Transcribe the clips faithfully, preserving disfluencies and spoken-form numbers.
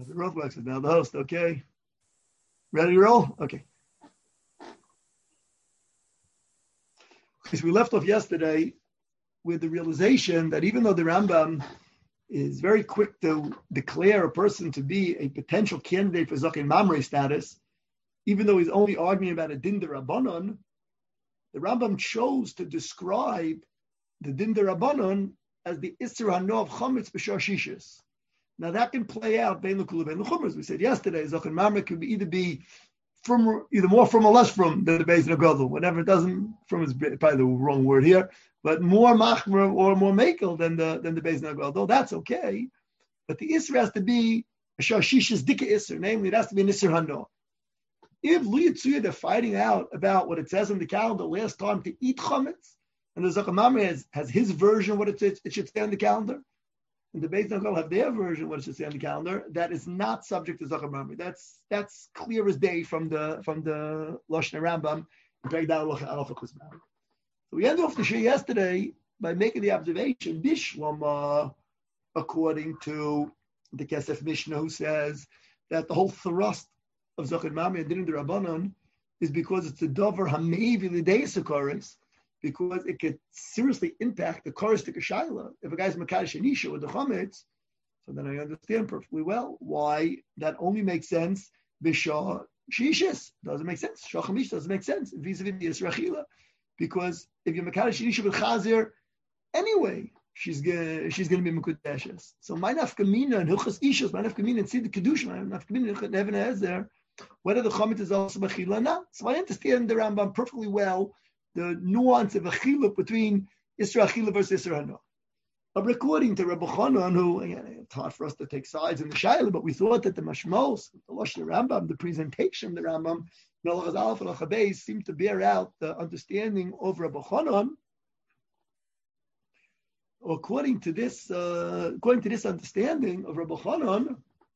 The Rothwax is now the host, okay? Ready to roll? Okay. So we left off yesterday with the realization that even though the Rambam is very quick to declare a person to be a potential candidate for Zaken Mamre status, even though he's only arguing about a Din D'Rabbanan, the Rambam chose to describe the Din D'Rabbanan as the Isser Hano of Chametz B'Shar Shishis. Now that can play out Bein L'Kula Bein L'Chumras. We said yesterday, Zaken Mamre could be either be from either more from or less from than the Beis Nagadol. Whenever it doesn't, from is probably the wrong word here, but more machmer or more makel than the than the Beis Nagadol. That's okay, but the Isser has to be a Shashish's Dika Isser, namely it has to be an Isser Hano. If Lu Yitzuya they're fighting out about what it says in the calendar last time to eat chametz, and the Zaken Mamre has, has his version of what it says it should say on the calendar, and the Beis Nagadol have their version of what it should say on the calendar, that is not subject to Zaken Mamre. That's that's clear as day from the from the Lashon Rambam. So we ended off the shir yesterday by making the observation, Bishlama, according to the Kesef Mishnah, who says that the whole thrust of Zaken Mamre and Din D'Rabbanan is because it's a dover hamevi l'deis hakaris, because it could seriously impact the karis to Kashayla. If a guy's Makadosh Anisha with the chametz, so then I understand perfectly well why that only makes sense. B'shah shishis doesn't make sense. Shah chamish doesn't make sense vis-a-vis the Yisrachila, because if you're Makadosh Anisha with Chazir, anyway, she's gonna she's gonna be Mekudeshes. So my nafkamina and Hilchas Ishos, my nafkamina and Sid Kedusha, my nafkamina and Heaven has there. Whether the chametz is also b'chila now. So I understand the Rambam perfectly well, the nuance of a chiluk between Isra Achila versus Isra Hano. But according to Rabbi Chanan, who, again, it's hard for us to take sides in the Shaila, but we thought that the Mashmos, the Lashon Rambam, the presentation of the Rambam, Melachas Aleph and Al-Chabez seemed to bear out the understanding of Rabbi Chanan. According to this, uh, according to this understanding of Rabbi Chanan,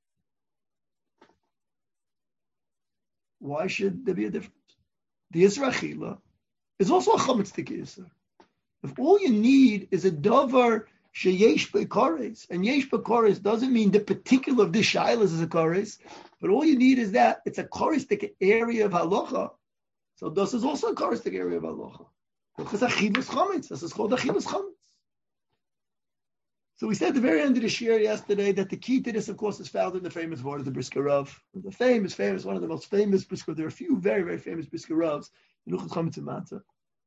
why should there be a difference? The Isra Achila is also a chametz tika Isra. If all you need is a davar sheyesh b'kares, and yesh b'kares doesn't mean the particular of this shaylas is a kares, but all you need is that it's a kares tika area of halacha. So this is also a kares tika area of halacha. Because achilas chametz, this is called achilas chametz. So we said at the very end of the shir yesterday that the key to this, of course, is found in the famous word of the Brisker Rav. The famous, famous, one of the most famous Brisker. There are a few very, very famous Brisker Ravs in Luchas Chametz and Matzah.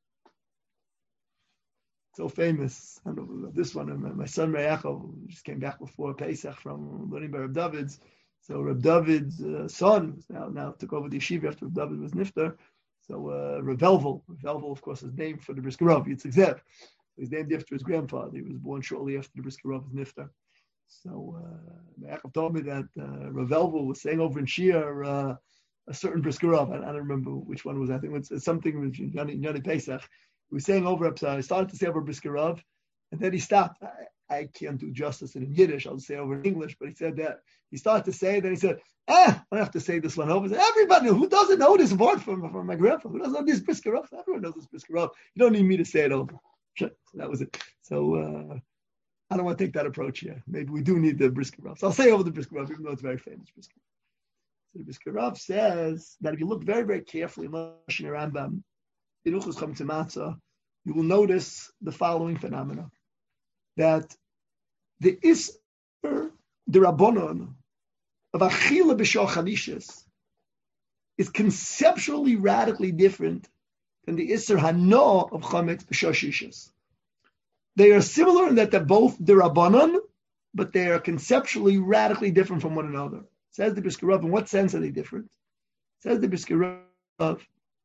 So famous. I don't know this one. My, my son Re'achov just came back before Pesach from learning by Reb David's. So Reb David's uh, son, who's now now took over the yeshiva after Reb David was niftar. So uh, Reb Velvel, Reb Velvel, of course, is named for the Brisker Rav. Yitzchak Zev. He's named after his grandfather. He was born shortly after the Brisker Rav's niftar. So uh, Yaakov told me that uh, Rav Elvel was saying over in Shir uh, a certain Brisker Rav. I, I don't remember which one it was. I think it was something with Yoni Pesach. He was saying over. So I started to say over Brisker Rav, and then he stopped. I, I can't do justice in Yiddish. I'll say over in English. But he said that he started to say. Then he said, "Ah, I have to say this one over." Said, everybody who doesn't know this word from from my grandfather, who doesn't know this Brisker Rav, everyone knows this Brisker Rav. You don't need me to say it over. So that was it. So uh, I don't want to take that approach here. Maybe we do need the Brisker Rav. So I'll say over the Brisker Rav, even though it's very famous Brisker Rav. So the Brisker Rav says that if you look very, very carefully in Lashon Rambam, in Hilchos Chametz and Matzah, you will notice the following phenomena: that the Isser, the Rabbanon of Achila B'Shah Chamishis is conceptually radically different than the Isser Hano of Chametz B'Shah Shishis. They are similar in that they're both the Rabbanon, but they are conceptually radically different from one another. Says the Brisker Rav, in what sense are they different? Says the Brisker Rav,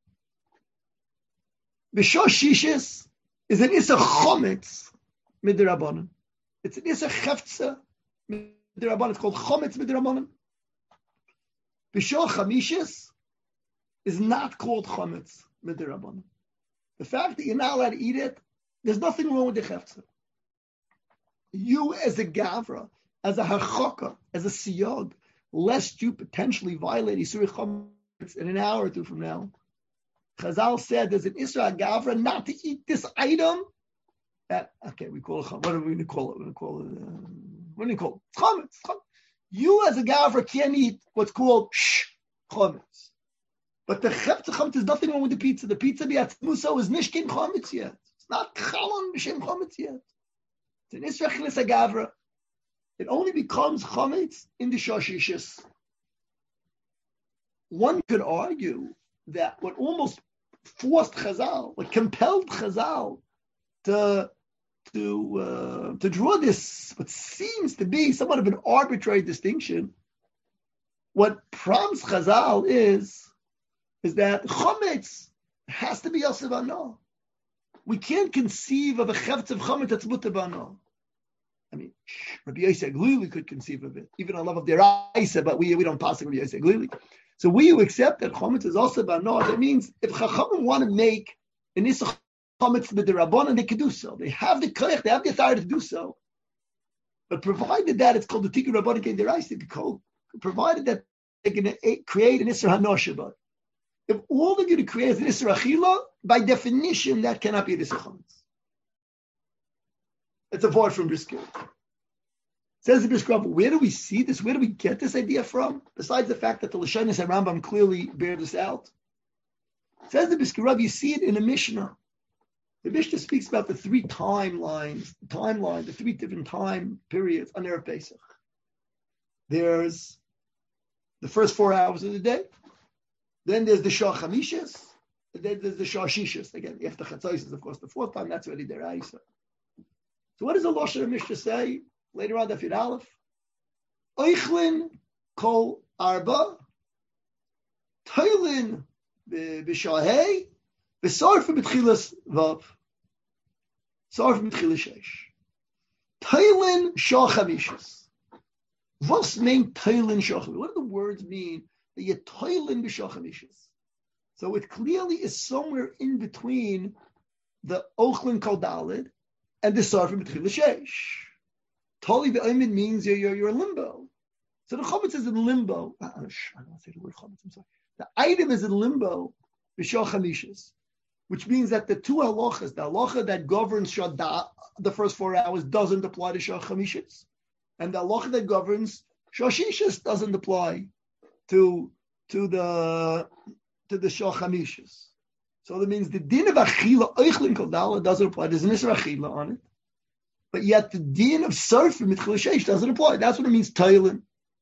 B'Shah Shishis is an Isser Chametz Midrabanan. It's an Isser Chefza Midrabanan. It's called Chametz Midrabanan. B'Shah Chamishis is not called Chametz Midrabanan. The fact that you're not allowed to eat it, there's nothing wrong with the Chefza. You as a Gavra, as a Hachaka, as a Siyag, lest you potentially violate Yisur Chametz in an hour or two from now. Chazal said there's an Isra Gavra not to eat this item. That, okay, we call it, what are we going to call it? We're going to call it, uh, what do you call it? It's chametz. You as a gavra can't eat what's called shh chametz. But the cheptz chametz, there's nothing wrong with the pizza. The pizza biatzmuso is nishkin chametz yet. It's not chalon b'shem chametz yet. It's an isra chilis agavra. It only becomes chametz in the shashishis. One could argue that what almost forced Chazal, what compelled Chazal to to uh, to draw this, what seems to be somewhat of an arbitrary distinction. What prompts Chazal is is that chametz has to be yosef ano. We can't conceive of a chefetz of chametz that's mutar b'ano. I mean, Rabbi Yosef Glili could conceive of it, even on level of deraisa, but we we don't pass Rabbi Yosef Glili. So we who accept that chametz is also b'ano, that means if chachamim want to make an issa chametz b'derabbanan, they can do so. They have the koyach, they have the authority to do so. But provided that it's called the tikkun rabbanan kein deraisa, called provided that they can create an issa hanosha. If all they're going to create is an issa achila, by definition that cannot be an issa chametz. It's a void from brisket. Says the Brisker Rava, where do we see this? Where do we get this idea from? Besides the fact that the Lashonis and Rambam clearly bear this out. Says the Brisker Rava, you see it in the Mishnah. The Mishnah speaks about the three timelines, the timeline, the three different time periods on Erev Pesach. There's the first four hours of the day. Then there's the Shah Chamishas. And then there's the Shah Shishas. Again, after Chatzos is, of course, the fourth time. That's already there. So what does the Lashon Mishnah say? Later on, the Fid Aleph. Oichlin kol arba. Toilin b'shahei. V'sarfa b'tchilas vav. Sarfa b'tchilas sheish. Toilin shah chamishas. What's mean toilin shah chamishas? What do the words mean? That you're toilin b'shah chamishas. So it clearly is somewhere in between the Ochlin kol dalid and the Sarfa b'tchilas sheish. Toli v'oimid means you're, you're, you're in limbo. So the chametz is in limbo. I don't want to say the word chametz, I'm sorry. The item is in limbo, b'shah chamishas, which means that the two halachas, the halacha that governs shada, the first four hours, doesn't apply to shah chamishas. And the halacha that governs shah shishas doesn't apply to, to the to the shah chamishas. So that means the din of achila, oichlin kol dala, doesn't apply. There's an isra achila on it. But yet the din of sarfim mitchil sheish doesn't apply. That's what it means, toilin.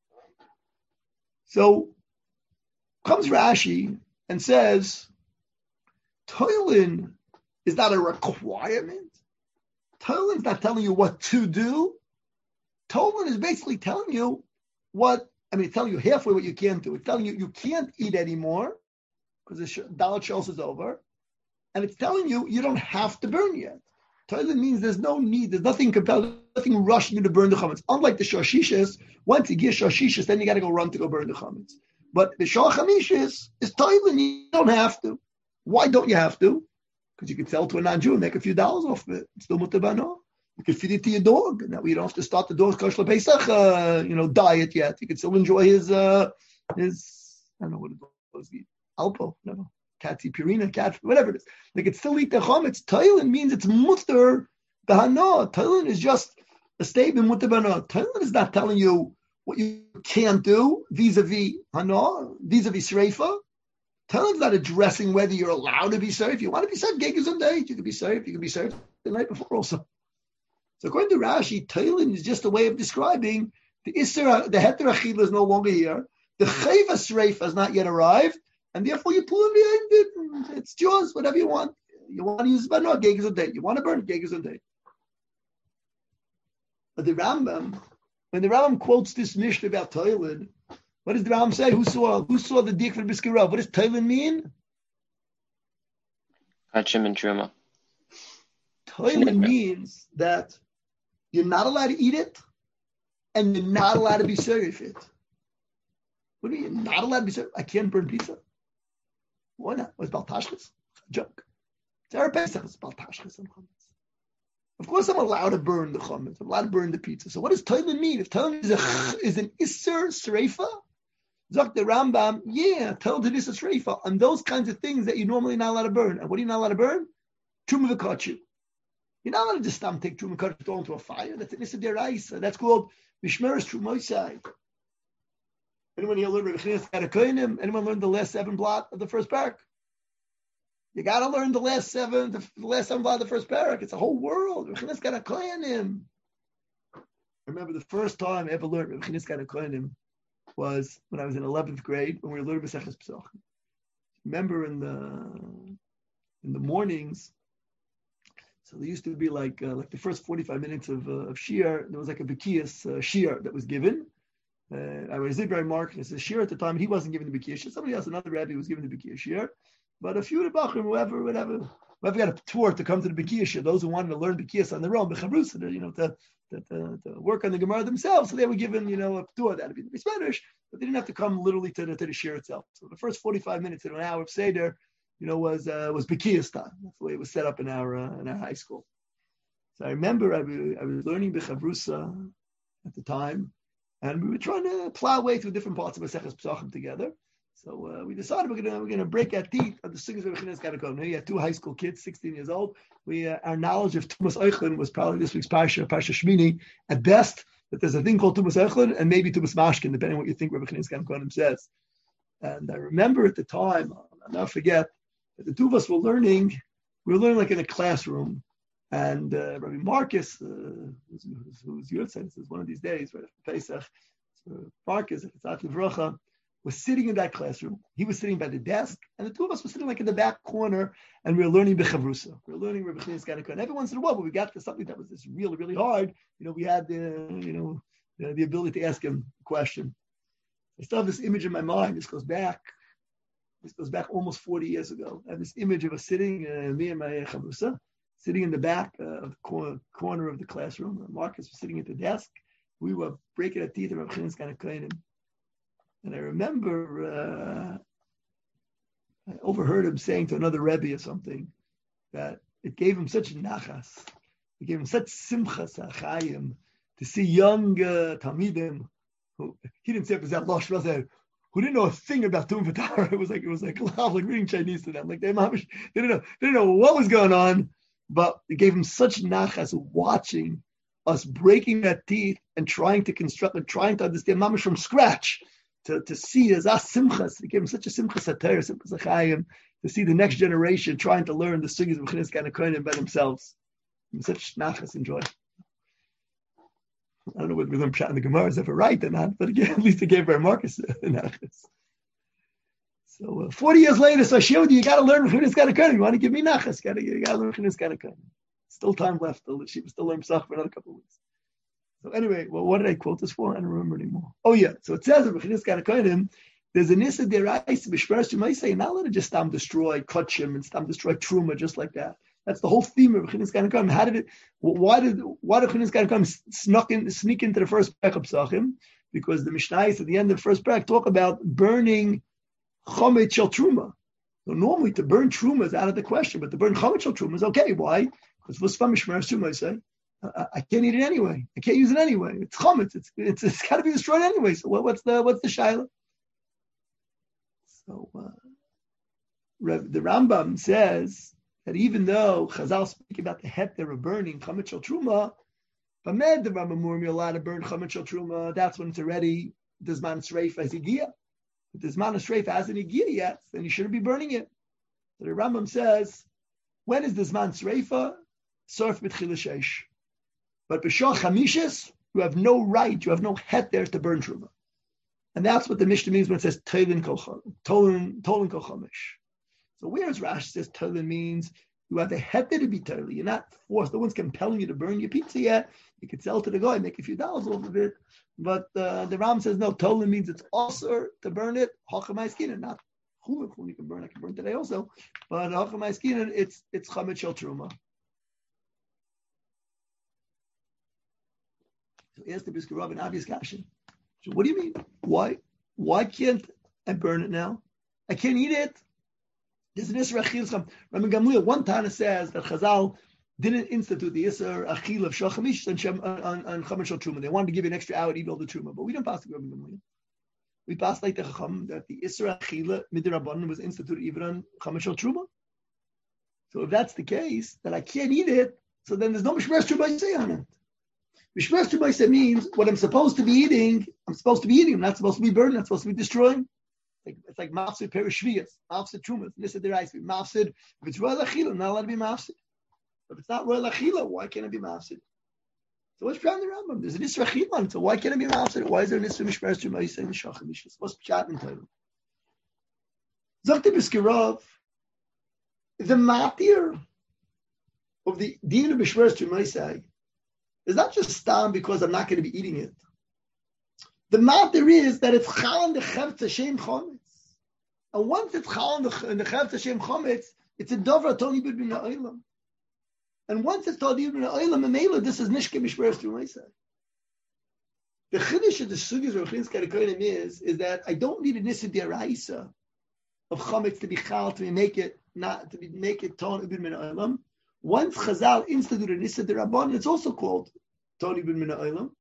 So comes Rashi and says, toilin is not a requirement. Toilin is not telling you what to do. Toilin is basically telling you what, I mean, it's telling you halfway what you can't do. It's telling you you can't eat anymore because the Dalet Shos is over. And it's telling you you don't have to burn yet. Toilin means there's no need, there's nothing compelled, nothing rushing you to burn the chametz. Unlike the shashishas, once you get shashishas, then you got to go run to go burn the chametz. But the shah chamishas is toilin, you don't have to. Why don't you have to? Because you could sell to a non-Jew and make a few dollars off of it. It's still mutar b'ano. You could feed it to your dog. Now you don't have to start the dog's kosher Pesach, uh, you know, diet yet. You can still enjoy his, uh, his, I don't know what it was, Alpo, no. Catty Purina, cat, whatever it is. They could still eat the chametz. Toilin means it's mutar b'hana. Toilin is just a statement mutar b'hana. Toilin is not telling you what you can't do vis-a-vis hana, vis-a-vis sreifa. Toilin is not addressing whether you're allowed to be served. If you want to be served, gegas on date. You can be served. You can be served the night before also. So according to Rashi, Toilin is just a way of describing the isra, the heter achila is no longer here. The chayva sreifa has not yet arrived. And therefore, you pull in behind it. It's yours, whatever you want. You want to use it, but no, gegas on date. You want to burn it, gegas on date. But the Rambam, when the Rambam quotes this Mishnah about Toilin, what does the Rambam say? Who saw who saw the dik for Brisker Rava? What does Toilin mean? Hachim and Truma. Toilin means that you're not allowed to eat it, and you're not allowed to be served it. What do you mean? You're not allowed to be served? I can't burn pizza. Why not? It's Baltashkis. It's a joke. It's Erev Pesach. It's Baltashkis and chametz. Of course, I'm allowed to burn the chametz. I'm allowed to burn the pizza. So what does Toilin mean? If Toilin is, a, is an Isser Sreifa, Zok the Rambam, yeah, Toilin is a Sreifa on those kinds of things that you're normally not allowed to burn. And what are you not allowed to burn? Truma v'kachu. You're not allowed to just stam take Truma v'kachu throw into a fire. That's an Isser Deraisa. That's called Mishmeres Trumosai. Anyone here learn Rabbi Chinas Gadol Kohanim? Anyone learn the last seven blot of the first parak? You got to learn the last seven, the, the last seven blot of the first parak. It's a whole world. Rabbi Chinas Gadol Kohanim. I remember the first time I ever learned Rabbi Chinas Gadol Kohanim was when I was in eleventh grade when we were learning Maseches Pesachim. Remember in the in the mornings, so there used to be like uh, like the first forty-five minutes of uh, of shiur. There was like a Bekiyas uh, shiur that was given. Uh, I was Zidrai Marcus, a shiur at the time. He wasn't given the Bekiyas shiur. Somebody else, another rabbi, was given the Bekiyas shiur. But a few of the Bachrim, whoever, whatever, whoever got a tour to come to the Bekiyas shiur, those who wanted to learn Bekiyas on their own, Bechavrusa, you know, to, to, to, to work on the Gemara themselves, so they were given, you know, a tour. That would be Spanish, but they didn't have to come literally to the to the shiur itself. So the first forty-five minutes to an hour of Seder, you know, was uh, was Bekiyas time. That's the way it was set up in our uh, in our high school. So I remember I was, I was learning Bechavrusa at the time, and we were trying to plow away through different parts of Maseches Pesachim together. So uh, we decided we're gonna we're gonna break our teeth on the sugyas of Rabbi Chinas Gadol Kohanim. We had two high school kids, sixteen years old. We uh, our knowledge of Tumas Eichlin was probably this week's parsha, Parsha Shmini at best. But there's a thing called Tumas Eichlin and maybe Tumas Mashkin, depending on what you think Rabbi Chinas Gadol Kohanim says. And I remember at the time, I'll never forget, that the two of us were learning. We were learning like in a classroom, and uh, Rabbi Marcus, uh, who's, who's your sense, is one of these days, right after Pesach. So Marcus, Chatzat Livracha, was sitting in that classroom. He was sitting by the desk, and the two of us were sitting like in the back corner, and we were learning Bechavrusa. We were learning Rabbi Chinas Gadol Kohanim. Every once in a while, when we got to something that was just really, really hard, you know, we had the, you know, the, the ability to ask him a question. I still have this image in my mind. This goes back, this goes back almost forty years ago. I have this image of us sitting, uh, me and my Chavrusa, sitting in the back uh, of the corner, corner of the classroom. Marcus was sitting at the desk. We were breaking our teeth of Rabbi Chinas Gadol Kohanim. And I remember uh, I overheard him saying to another Rebbe or something that it gave him such nachas, it gave him such simchas achayim to see young uh, talmidim who he didn't say it was that losh, who didn't know a thing about Tum V'Tara. It was like it was like like reading Chinese to them. Like they, they didn't know they didn't know what was going on, but it gave him such nachas watching us breaking our teeth and trying to construct and trying to understand mamash from scratch. To, to see as us simchas, it gave him such a simchas atayr, simchas achayim, to see the next generation trying to learn the sugyas of Chinas Gadol Kohanim by themselves. And such nachas and joy. I don't know whether we learn Pshat in the Gemara is ever right or not, but again, at least it gave Bar Marcus nachas. So uh, forty years later, so I share with you, you got to learn Chinas Gadol Kohanim. You want to give me nachas, you got to you got to learn Chinas Gadol Kohanim. Still time left. Still, she was still learning Pesach for another couple of weeks. So anyway, well, what did I quote this for? I don't remember anymore. Oh yeah, so it says in Chinas Gadol Kohanim, there's an issa derais b'shveres. You might say, not let it just stam destroy kachim and stam destroy truma just like that. That's the whole theme of Chinas Gadol Kohanim. How did it? Why did why did Chinas Gadol Kohanim snuck in, sneak into the first parak of Pesachim? Because the Mishnayos at the end of the first parak talk about burning chomet shel truma. So normally to burn truma is out of the question, but to burn chomet shel truma is okay. Why? Because v'sfam b'shveres you might say. I, I can't eat it anyway. I can't use it anyway. It's chametz. It's it's it's got to be destroyed anyway. So what, what's the what's the shaila? So uh, the Rambam says that even though Chazal speak about the heter of burning chametz shel truma, but med the Rambam Murmi allowed to burn chametz shel truma. That's when it's already does man sreif as igia. If does man sreif hasn't igia yet, then you shouldn't be burning it. So the Rambam says, when is this man sreifa? Surf mit chilashesh. But b'shach chamishis, you have no right, you have no het there to burn truma, and that's what the Mishnah means when it says tolin kol tolin tolin kol chamish. So whereas Rashi says tolin means you have the het there to be tolin, you're not forced. No one's compelling you to burn your pizza yet. You could sell to the guy, make a few dollars off of it. But uh, the Ram says no, tolin means it's also to burn it. Hachamai skinan, not chumah. You can burn. I can burn today also, but hachamai skinan, it's it's chametz shel truma. So ask the Brisker Rav an obvious question. So what do you mean? Why? Why can't I burn it now? I can't eat it. There's an Isra Achil. Rabbi Gamliel, one Tana says that Chazal didn't institute the Isra Achil of Shachamish on, on Chametz Shel Truma. They wanted to give you an extra hour to eat all the Truma, but we didn't pass the Rabbi Gamliel. We passed like the Chacham that the Isra Achila Midirabbanan was instituted even on Chametz Shel Truma. So if that's the case, that I can't eat it, so then there's no Mishmeres Truma I say on it. Mishmeres Tumaisa means what I'm supposed to be eating, I'm supposed to be eating. I'm not supposed to be burning. I'm supposed to be destroying. Like, it's like mafsid perishviyas, mafsid trumas, nisa deraisi, mafsid. If it's royal achila, I'm not allowed to be mafsid. If it's not royal achila, why can't I be mafsid? So what's behind the Rambam? There's an isra achila, so why can't I be mafsid? Why is there an isra mishmeres Tumaisa in the shachar mishas? What's pshat in title? Zakti b'skirav, the matir of the din of mishmeres Tumaisa is not just stam because I'm not going to be eating it. The matter is that it's chal in the Chavtz Hashem chometz. And once it's chal in the, in the Chavtz Hashem chometz, it's a dover toni b'bin ha'olam. And once it's toni b'bin ha'olam, memela, this is nishke mishmeres Tumaisa. The chiddush of the sugis of Chinas Karikonim is, is that I don't need a nisa deraisa of chometz to be chal, to make it, not, to be, make it toni b'bin ha'olam. Once Chazal instituted Nisa de Rabban, it's also called Toni bin Mina Olam.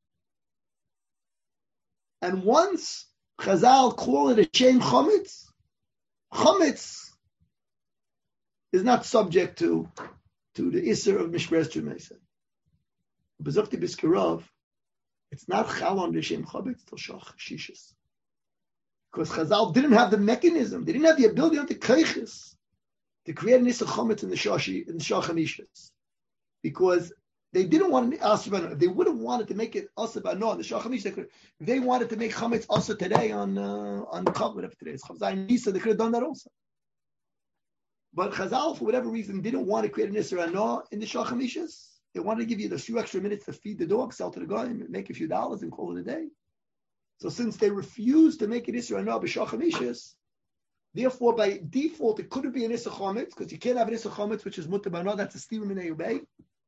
And once Chazal called it a Shem Chometz, Chometz is not subject to, to the Isser of Mishmeres Tumaisa. B'zokti b'skirov, it's not Chal on the Shem Chometz till Shach Shishis. Because Chazal didn't have the mechanism, they didn't have the ability of the Keiches to create an Issa Chometz in the Shashi, in the Shachamishas. Because they didn't want to Asabano. If they would have wanted to make it Asabano, the Shachamish, if they wanted to make Chometz Asa today on uh, on the Kavod of today's Chavzai Nisa, they could have done that also. But Chazal, for whatever reason, didn't want to create an Issa Ano in the Shachamishas. They wanted to give you the few extra minutes to feed the dog, sell to the guy, and make a few dollars and call it a day. So since they refused to make it Issa Ano b'Shachamishas, therefore, by default, it couldn't be an Issa Chometz, because you can't have an Issa Chometz, which is Mutter B'Ano, that's a Stira Minei Ubei.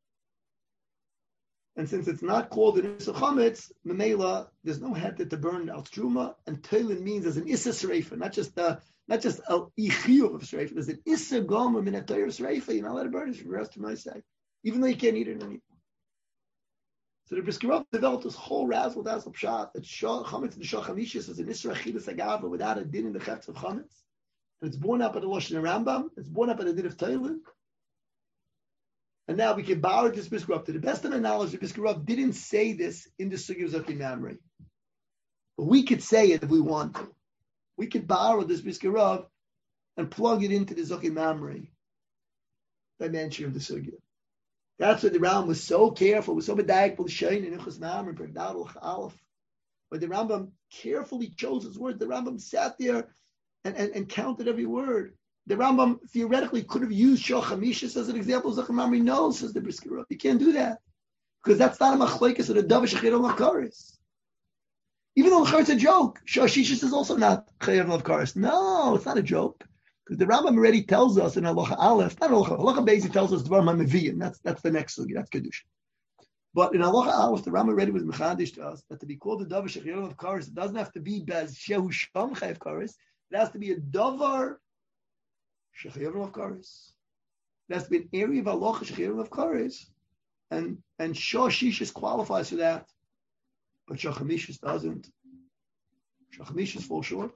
And since it's not called an Issa Chometz, Memela, there's no head to burn Al Truma, and Teilin means as an Issa Sreifa, not just a, not just Al Ichiyuv of Sreifa, there's an Issa Gomer Min HaTorah Sreifa, you're not allowed to burn it from the rest of my side, even though you can't eat it anymore. So the Briskirov developed this whole razzle dazzle pshat that Chometz and Shachamishis is an Issa Achilas Agava without a din in the Chetz of Chometz. And it's born up at the Lashon Rambam. It's born up at the din of Teilin. And now we can borrow this Briskirov. To the best of my knowledge, the Briskirov didn't say this in the Sugi of Zoki Mamre. But we could say it if we want to. We could borrow this Briskirov and plug it into the Zoki Mamre dimension of the Sugi. That's why the Rambam was so careful, was so medayik b'l'shein in Ichus Mamre, Berdadol Aleph. But the Rambam carefully chose his words. The Rambam sat there And, and, and counted every word. The Rambam theoretically could have used Shachamishas as an example. Zachamamri knows, says the Briskirov. You can't do that. Because that's not a machlekes or a davar shechir l'karis. Even though l'karis is a joke, Shashishas is also not chayir l'karis. No, it's not a joke. Because the Rambam already tells us in Halacha Aleph, not Halacha, Halacha Beis, tells us Dvar Ma'meviyim. That's that's the next sugi, that's Kedusha. But in Halacha Aleph, the Rambam already was mechadish to us that to be called a davar shechir l'karis, it doesn't have to be baz shehu sham chayev karis. It has to be a davar shechayev of karis. It has to be an area of halacha shechayev of karis, and and shashishis qualifies for that, but shachamishis doesn't. Shachamishis fall short.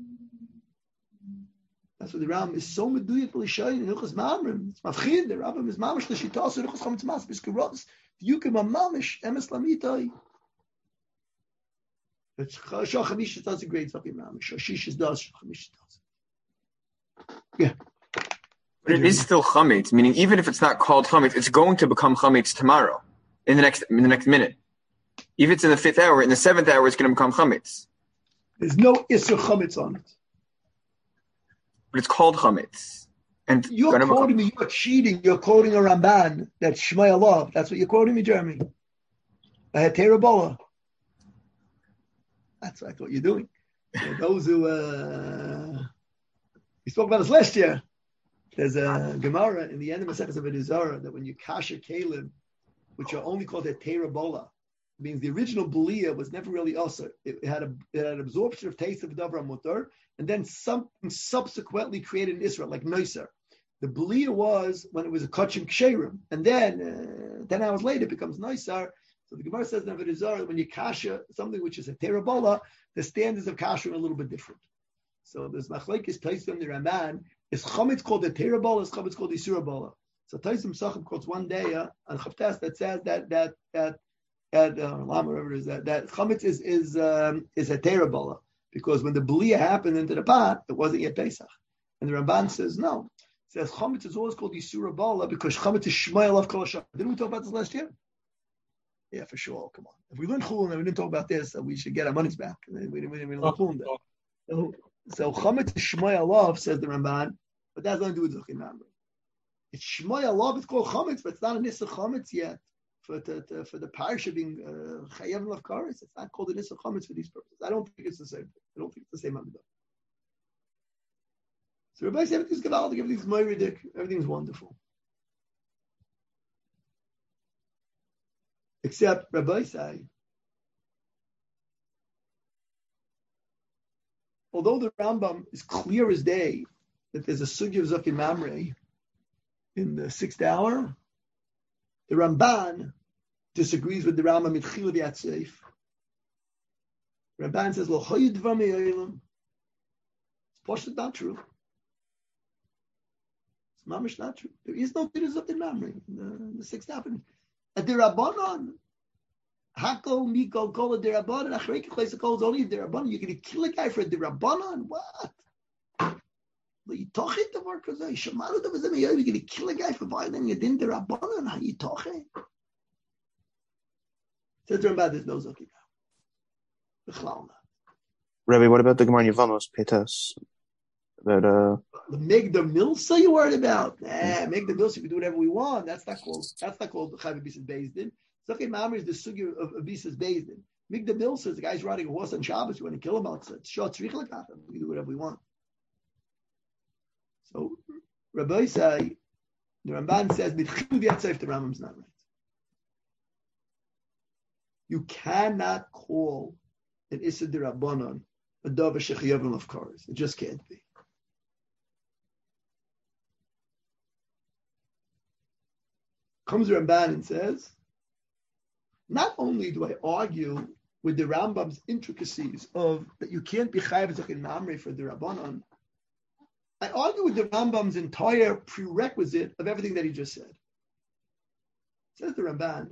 That's why the Rambam is so meduyik b'lishayin in Hilchos Mamrim. It's mafchid. The Rambam is mamish l'shitas in Hilchos Chometz Mas b'skiros. Yukim a mamish emes lamitai. Shachamishis does a great fucking Rambam. Shashishis does. Shachamishis does. Yeah. But it is still chametz, meaning even if it's not called chametz, it's going to become chametz tomorrow, in the next in the next minute. If it's in the fifth hour, in the seventh hour, it's going to become chametz. There's no isser chametz on it. But it's called chametz. And you're quoting become... me. You're cheating. You're quoting a Ramban. That's Shmei Alav. That's what you're quoting me, Jeremy. I had Terabola. That's like what you're doing. So those who uh, we spoke about this last year. There's a Gemara in the end of Masechus of Avodah that when you kasher kalim, which are only called a terabola, means the original belia was never really usher. It, it had a it had an absorption of taste of davar mutar, and then something subsequently created in Israel like noiser. The belia was when it was a kachim ksherim, and then uh, ten hours later it becomes noiser. So the Gemara says in Avodah Zarah, when you kasher something which is a terabola, the standards of kasher are a little bit different. So there's machlekes Taisim the Ramban. Is chametz called a terabola? Is chametz called a surabola? So Taisim Sachem quotes one day uh, on Chavtas that says that that that at uh, Lama, whatever it is, that, that chametz is is um, is a terabala, because when the belia happened into the pot, it wasn't yet Pesach. And the Ramban says no. It says chametz is always called Yisura Bala because chametz is Shmuel of Kol Hashem. Didn't we talk about this last year? Yeah, for sure. Come on. If we learned Chulun and we didn't talk about this, we should get our monies back. We didn't, we didn't, we didn't learn Chulun then. So, so chametz is Shmuel of, says the Ramban, but that has nothing to do with Zuchin Mamre. It's Shmuel of, it's called chametz, but it's not an Issa chametz yet. For to, to, for the parsha being chayav uh, lafkaris, it's not called an Issa chametz for these purposes. I don't think it's the same. I don't think it's the same Amidah. So everybody says everything's gewaldig, everything's moiridik, everything's wonderful. Except Rabbi say, although the Rambam is clear as day that there's a sugya of Zuchin Mamre in the sixth hour, the Ramban disagrees with the Rambam in Chila B'Yatseif. Ramban says, "Lo hoyid dvar me'olam." It's possibly not true. It's mamish not true. There is no Pidus Zuchin Mamre in the, in the sixth hour. At the Rabbanon, Hakol Mikol Kol the Rabbanon, Achrei Kechlei Kol is only the Rabbanon. You're going to kill a guy for the Rabbanon? What? You talk it the work because I Shamaru the was you're going to kill a guy for violating a din the Rabbanon. How you talk it? Says the Ramban, there's no Zuchin. Rabbi, what about the Gemara Yavanos, Petas? About uh the Megdar Milsa you worried about? Nah, Megdar Milsa, we do whatever we want. That's not called. That's not called Chayv Bisas Beis Din. Zuchin Mamre is the sugya of Bisas Beis Din. Megdar Milsa is the guy's riding a horse on Shabbos. You want to kill him outside? It's short tzrich lekachem. We do whatever we want. So Rabbi say, the Ramban says, "Mitchilu v'yatzeif." The Rambam's not right. You cannot call an Issa D'Rabbanan a davar shechiyavim of cars. It just can't be. Comes the Ramban and says, not only do I argue with the Rambam's intricacies of that you can't be chayav Zuchin Mamre for the Rabbanon, I argue with the Rambam's entire prerequisite of everything that he just said. Says the Ramban,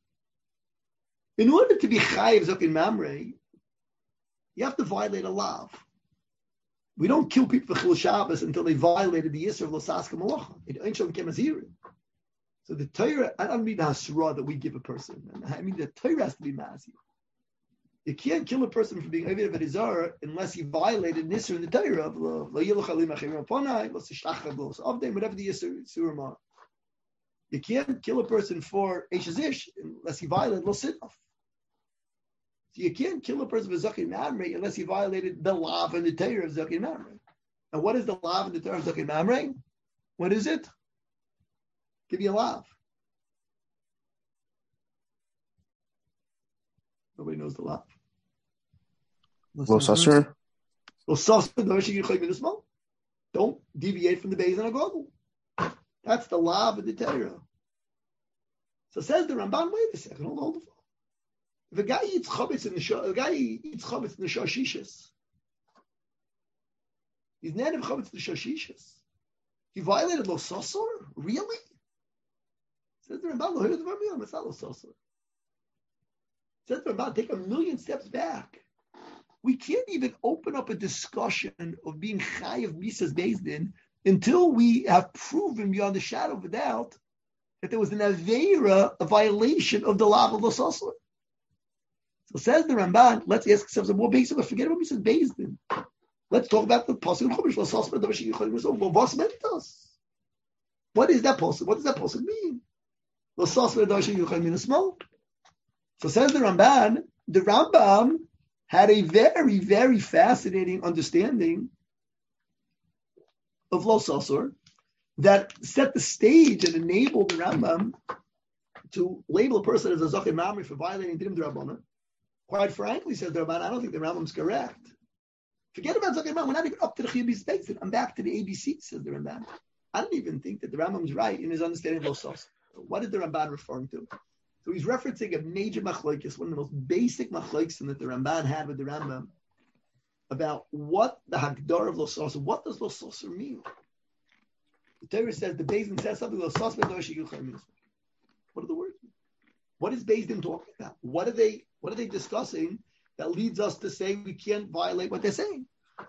in order to be chayav Zuchin Mamre, you have to violate a law. We don't kill people for Chil Shabbos until they violated the Yisr of Losaska Malacha. It ain't Shem Kemazirin. So the Torah, I don't mean the Hasra that we give a person. I mean the Torah has to be Mazi. You can't kill a person for being Ovid of Adizar unless he violated Nisr in the Torah of Lo Yiluch Alim Achim Raponai, Lo Sishtachad Lo Avdei, whatever the Yisr Surim. You can't kill a person for Eshazish unless he violated Lo Sidaf. So you can't kill a person for Zuchin Mamre unless he violated the law and the Torah of Zuchin Mamre. And what is the law and the Torah of Zuchin Mamre? What is it? Give you a law. Nobody knows the law. Lo Sasser. Lo Sasser, don't deviate from the Beis and a goggle. That's the law of the Torah. So says the Ramban, wait a second, hold on, hold on. If a guy eats chametz in the shah, a guy eats chametz in the shashishas, he's not of chametz in the shashishas. He violated lo sasor? Really? Says the Ramban, lo heard the it's not lo sasor. Says the Ramban, take a million steps back. We can't even open up a discussion of being chay of misas beis din until we have proven beyond the shadow of a doubt that there was an aveira, a violation of the law of lo sasor. So says the Ramban, let's ask ourselves a more basic, but forget about me says Beis Din. Let's talk about the Pasuk in Chumash. What is that Pasuk? What does that Pasuk mean? So says the Ramban, the Rambam had a very, very fascinating understanding of Lo Sasor that set the stage and enabled the Rambam to label a person as a Zuchin Mamre for violating Dinim D'Rabbanan. Quite frankly, says the Ramban, I don't think the Rambam's correct. Forget about Zuchin Mamre. We're not even up to the Chiyuv Beis. I'm back to the A B C, says the Ramban. I don't even think that the Rambam's right in his understanding of Lo Sasor. What is the Ramban referring to? So he's referencing a major machlokes, one of the most basic machlokes that the Ramban had with the Rambam about what the Hagdar of Lo Sasor, what does Lo Sasor mean? The Torah says, the Beis Din says something, Lo Sasor, what do the words mean? What is Beis Din talking about? What are they? What are they discussing that leads us to say we can't violate what they're saying?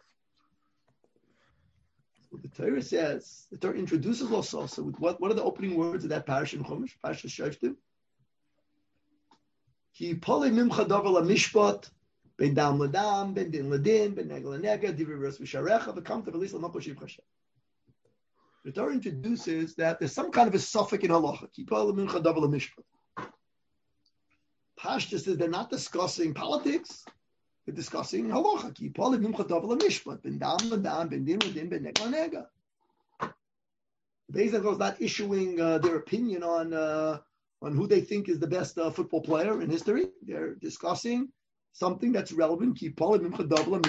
So the Torah says, the Torah introduces us also with what? What are the opening words of that parish in Chumash? Parish Shoftim. Ki pole mimcha davar lamishpat ben dam ladam ben din ladin ben negel lenega divrei ras v'sharecha v'kam tavalis l'makol shiv chashem. The Torah introduces that there's some kind of a suffix in halacha. Ki pole mimcha davar lamishpat. Pashtus says they're not discussing politics; they're discussing halacha. Ki pole mimcha davar lamishpat ben dam ladam ben din ladin ben negel lenega. The Beis Din is not issuing uh, their opinion on. Uh, on who they think is the best uh, football player in history. They're discussing something that's relevant. Some kind of a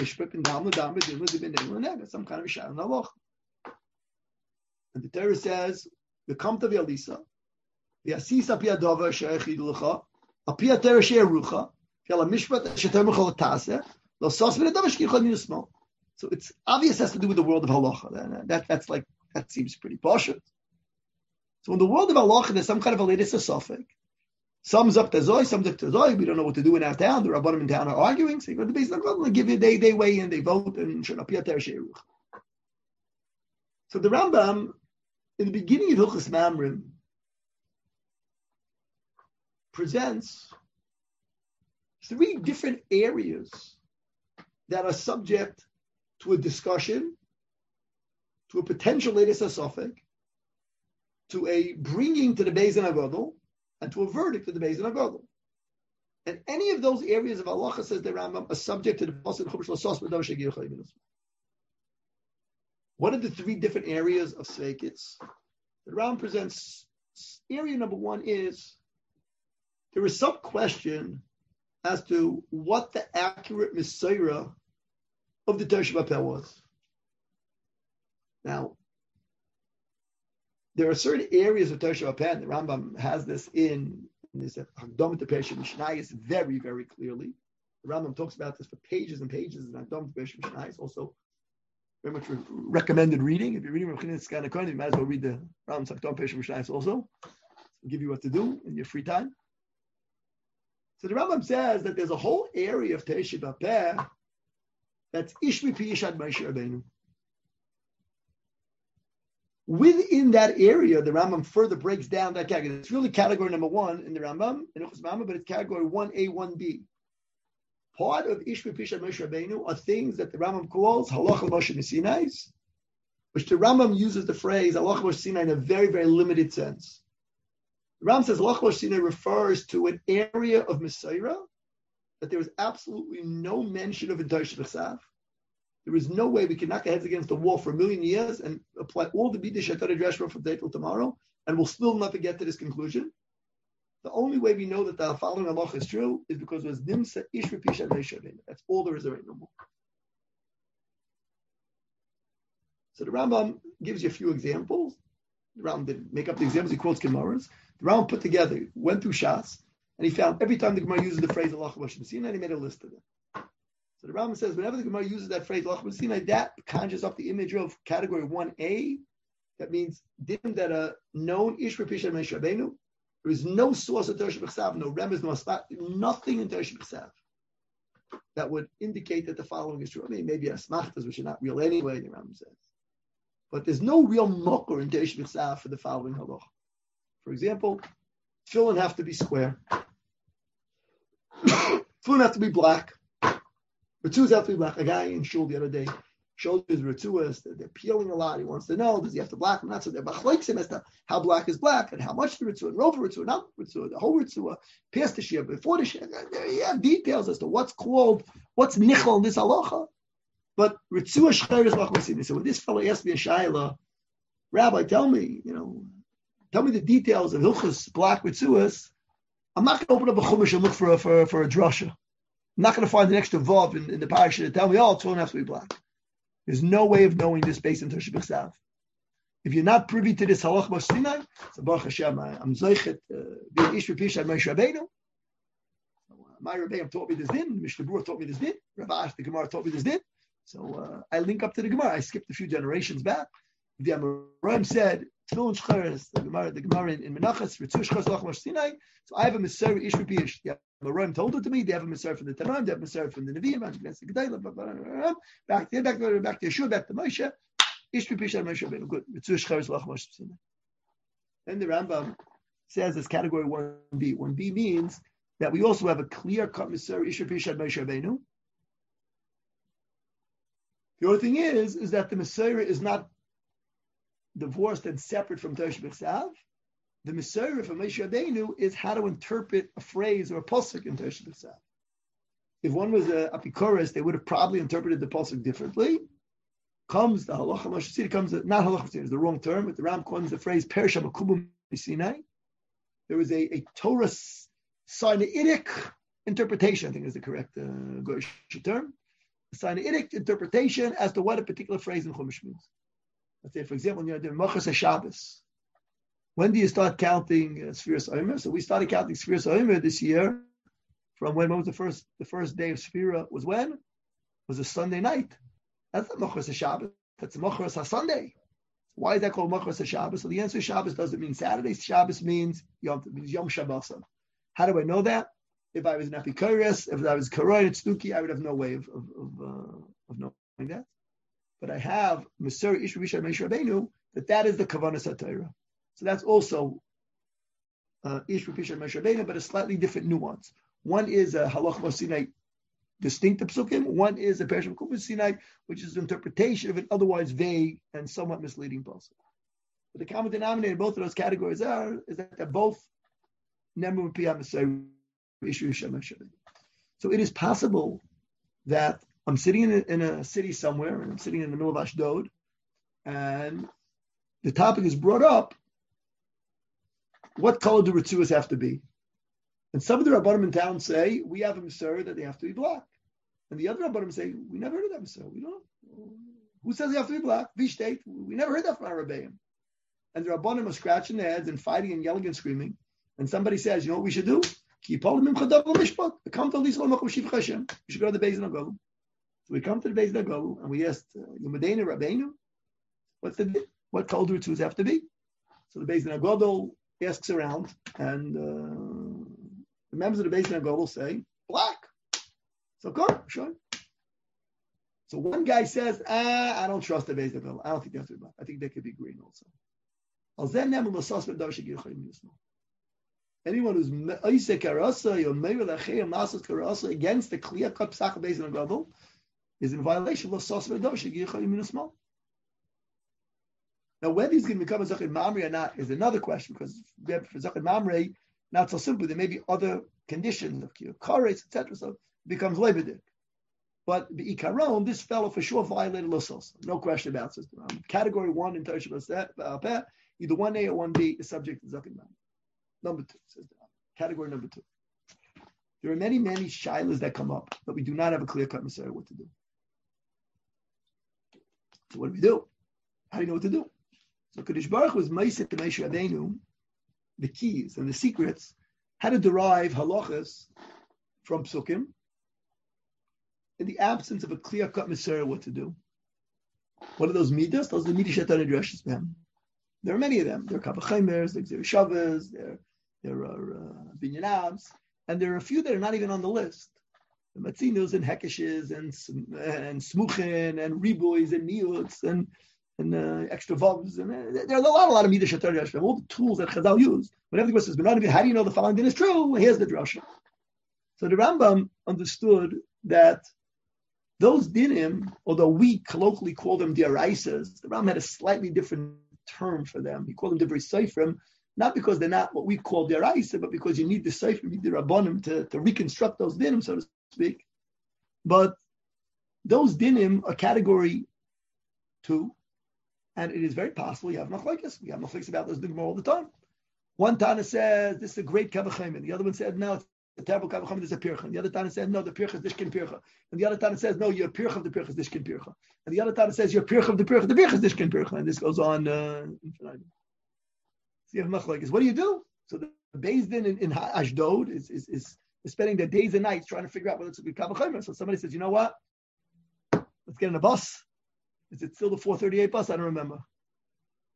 sharon halach. And the Torah says, "The kamta v'alisa, v'asisa piadova she'echid lecha, apia Torah she'erucha, v'ala mishpat she'ter mechol taseh, lo sos v'nedava shkichol minusmo." So it's obvious it has to do with the world of halacha. That that's like that seems pretty posh. So in the world of halacha, there's some kind of a latest suffix. Sums up to Zoy, sums up to Zoy. We don't know what to do in our town. The Rabbanim in town are arguing. So you go to the base, they give you, they, they weigh in, they vote, and should appear Ter Sheruch. So the Rambam, in the beginning of Hilchos Mamrim, presents three different areas that are subject to a discussion, to a potential latest suffix, to a bringing to the Beis Din HaGadol, and to a verdict to the Beis Din HaGadol. And any of those areas of halacha, says the Rambam, are subject to the pasuk Chumash L'sos B'davar She'gir Chayim Minus. What are the three different areas of Sveikis? The Rambam presents, area number one is, there is some question as to what the accurate Messiah of the Torah Sheba'al was. Now, there are certain areas of Torah Sheba'al, the Rambam has this in, in this Hakdamah to Pereshit Mishnayos very, very clearly. The Rambam talks about this for pages and pages in Hakdamah to Pereshit Mishnayos, also very much re- recommended reading. If you're reading Rav Chanina Tzedakah Kohen, you might as well read the Rambam's Hakdamah to Pereshit Mishnayos also. It'll give you what to do in your free time. So the Rambam says that there's a whole area of Torah Sheba'al that's Ish Mipi Ish Ad Moshe Rabbeinu. Within that area, the Rambam further breaks down that category. It's really category number one in the Rambam, in Hilchos Mamrim, but it's category one A, one B. Part of Ish Mipi Ish Ad Moshe Rabbeinu are things that the Rambam calls Halacha Moshe Sinai, which the Rambam uses the phrase Halacha Moshe Sinai in a very, very limited sense. The Rambam says Halacha Moshe Sinai refers to an area of Messiah that there is absolutely no mention of in Torah Sheba'al. There is no way we can knock our heads against the wall for a million years and apply all the Bidei Shetarei Drashra from today till tomorrow, and we'll still never get to this conclusion. The only way we know that the following halacha is true is because it was Nimsa Ish Mipi Ish Ad Moshe Rabbeinu. That's all there is right no more. So the Rambam gives you a few examples. The Rambam didn't make up the examples, he quotes Gemaras. The Rambam put together, went through Shas, and he found every time the Gemara uses the phrase Halacha Moshe Sinai, he made a list of them. So the Rambam says, whenever the Gemara uses that phrase, Halacha Sinai, that conjures up the image of category one A. That means dim that are known Ish Mipi Ish Ad Moshe Rabbeinu. There is no source of Torah Sheba'al, no remez, no aspat, nothing in Torah Sheba'al that would indicate that the following is true. I mean, maybe asmachtas, which are not real anyway, the Rambam says. But there's no real mokor in Torah Sheba'al for the following halacha. For example, tefillin have to be square. Tefillin have to be black. Ritzuas have to be black. A guy in shul the other day showed his ritzuas. They're peeling a lot. He wants to know, does he have to black them? Not so they're machlokes as to how black is black and how much the ritzua, and over ritzua, not ritzua, the whole ritzua, past the shia, before the shia. You have details as to what's called, what's nichol in this halacha. But ritzua shcher is machlokes. So when this fellow asked me a shayla, Rabbi, tell me, you know, tell me the details of hilchos black ritzuas, I'm not going to open up a chumash and look for a, for, for a drasha. I'm not going to find an extra vav in, in the parasha to tell me, oh, tefillin has to be black. There's no way of knowing this based on Torah Sheba'al. If you're not privy to this Halacha Moshe Sinai, so Baruch Hashem, I'm zeichet being Ish Mipi Ish Ad Moshe Rabbeinu. My Rebbeim taught me this din. Mishnah Berurah taught me this din. Rabbi Ash, the Gemara taught me this din. So uh, I link up to the Gemara. I skipped a few generations back. The Amoraim said Tefillin Shcheres, the Gemara, the Gemara in, in Menachos, Ritzu Shcheres Lach Moshe Sinai. So I have a Mesorah Ish Rabish. Yeah, the Roim told it to me. They have a Mesorah from the Tanaim, they have a Mesorah from the Nevi'im, back to back to back to Yeshua, back to Moshe. Ish Rabish and Moshe Rabbeinu. Good. Ritzu Shcheres Lach Moshe Sinai. Then the Rambam says as category one B. One B means that we also have a clear cut Mesorah Ish Rabish and Moshe Rabbeinu. The other thing is, is that the Mesorah is not divorced and separate from Tosh B'Chsav. The Mesorah from Moshe Rabbeinu is how to interpret a phrase or a pasuk in Tosh B'Chsav. If one was a Apikoros, they would have probably interpreted the pasuk differently. Comes the halacha Moshe Sinai, comes the, not halacha Sinai, is the wrong term, but the Ram coins the phrase Perish HaMakubim Sinai. There was a, a Torah Sinaitic interpretation, I think is the correct uh, Goyish term. A Sinaitic interpretation as to what a particular phrase in Chumash means. Let's say, for example, you know, the Machas HaShabbos. When do you start counting uh, Sfiras Omer? So we started counting Sfiras Omer this year from when, when was the first the first day of Sfira was when? It was a Sunday night. That's not Machas HaShabbos. That's Machas HaSunday. Why is that called Machas HaShabbos? So the answer is Shabbos doesn't mean Saturday. Shabbos means Yom, means Yom Shabbosan. How do I know that? If I was an Apikoros, if I was Karoy and Tzduki, I would have no way of, of, of, uh, of knowing that. But I have Mesorah Ish Rabish Moshe Rabbeinu, that that is the Kavanas HaTorah. So that's also uh, Ish Rabish Moshe Rabbeinu, but a slightly different nuance. One is a Halach Moshe Sinai distinct psukim. One is a Perish HaMakubim Sinai, which is an interpretation of an otherwise vague and somewhat misleading pasuk. But the common denominator in both of those categories are is that they're both Nemu and Piyam Mesorah Ish Rabish Moshe Rabbeinu. So it is possible that I'm sitting in a, in a city somewhere, and I'm sitting in the middle of Ashdod, and the topic is brought up, what color do Ritzuas have to be? And some of the Rabbanim in town say, we have a Mesorah that they have to be black. And the other Rabbanim say, we never heard of that Mesorah. We don't know. Who says they have to be black? Vishteit. We never heard that from our Rebbeim. And the Rabbanim are scratching their heads and fighting and yelling and screaming. And somebody says, you know what we should do? We come to We should go to the Beis Din HaGoel. So we come to the Beis Din HaGoel and we asked, Yomadenu Rabbeinu, what's the what color do Ritzuas have to be? So the Beis Din HaGoel asks around, and uh, the members of the Beis Din HaGoel say, black. So come, sure. So one guy says, ah, I don't trust the Beis Din HaGoel. I don't think they have to be black. I think they could be green also. Anyone who's against the clear cut psach Beis Din HaGoel is in violation of Sos V'Dav. Now, whether he's going to become a Zachid Mamre or not is another question, because for Zachid Mamre, not so simple. There may be other conditions of Kiyah, et cetera. So it becomes Lebedik. But the Ikaron, this fellow for sure violated Losos. No question about it. Um, category one in Tosh B'Chsav, either one A or one B is subject to Zachid Mamre. Number two, says the category number two. There are many, many shilas that come up, but we do not have a clear-cut Mesorah what to do. So what do we do? How do you know what to do? So Kadosh Baruch Hu was Ma'aseh to Moshe Rabbeinu, the keys and the secrets, how to derive halachas from psukim in the absence of a clear-cut Mesorah what to do. What are those midas? Those are the midas shetan addresses them. There are many of them. There are kavachimers, there are shavas, there, there are uh, binyanabs, and there are a few that are not even on the list. The matzinos and hekeshes and and smuchin and riboys and niuts and and uh, extra vavs, and uh, there are a lot, a lot of midas shetar yashvim. All the tools that Chazal use. Whenever the question says, "How do you know the following din is true?" Here's the drasha. So the Rambam understood that those dinim, although we colloquially call them diaraisas, the Rambam had a slightly different term for them. He called them divrei seifrim, not because they're not what we call diaraisa, but because you need the seifrim, you need the rabbanim to, to reconstruct those dinim, so to speak. But those dinim are category two, and it is very possible you have machlokes. We have machlokes about those dinim all the time. One Tana says this is a great kavachayim, the other one said no, it's a terrible kavachayim. There's a pircha. The other Tana said no, the pircha is dishkin pircha, and the other Tana says no, you're pircha of the pircha is dishkin pircha, and the other Tana says you're pircha of the pircha, the pircha is dishkin pircha, and this goes on. Uh, so you have machlokes. What do you do? So the Beis Din in, in Ashdod is, is is is spending their days and nights trying to figure out whether it's a good kavachayim. So somebody says, you know what? Let's get in a bus. Is it still the four thirty-eight bus? I don't remember.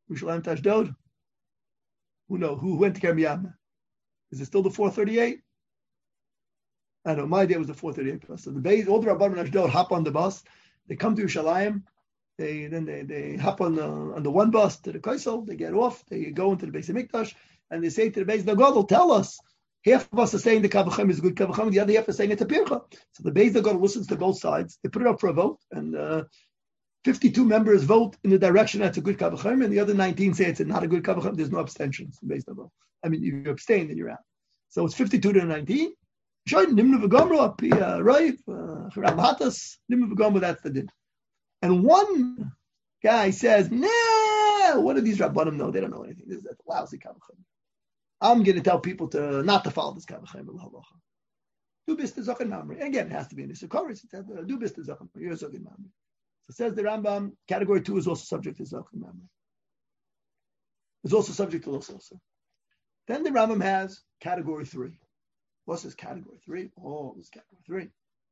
Yerushalayim to Ashdod. Who knows? Who went to Kerem Yamna? Is it still the four thirty-eight? I know. My idea was the four thirty-eight bus. So the base, all the Rabbanim in Ashdod hop on the bus. They come to Yerushalayim. They then they, they hop on the on the one bus to the Kaisel. They get off. They go into the Beis Hamikdash, and they say to the Beis Nagadol, "Tell us." Half of us are saying the Kavachem is a good Kavachem, the other half are saying it's a Pircha. So the Beis Nagadol listens to both sides. They put it up for a vote, and uh, fifty-two members vote in the direction that's a good Kavachem, and the other nineteen say it's not a good Kavachem. There's no abstentions in Beis Nagadol. I mean, if you abstain, then you're out. So it's fifty-two to nineteen. Shoyn Nimnu v'Gomro Pi Raif Charam Hatas Nimnu v'Gomro. That's the din. And one guy says, "Nah, what do these Rabbanim know? They don't know anything. This is a lousy Kavachem. I'm going to tell people to not to follow this Kavachem l'halacha. Do bis to Zachin Mamre. And again, it has to be in the Sikoris. It says, do bis to Zachin Mamre. You're Zachin Mamre. So says the Rambam, category two is also subject to Zachin Mamre. It's also subject to Los also. Then the Rambam has category three. What's this category three? Oh, this category three.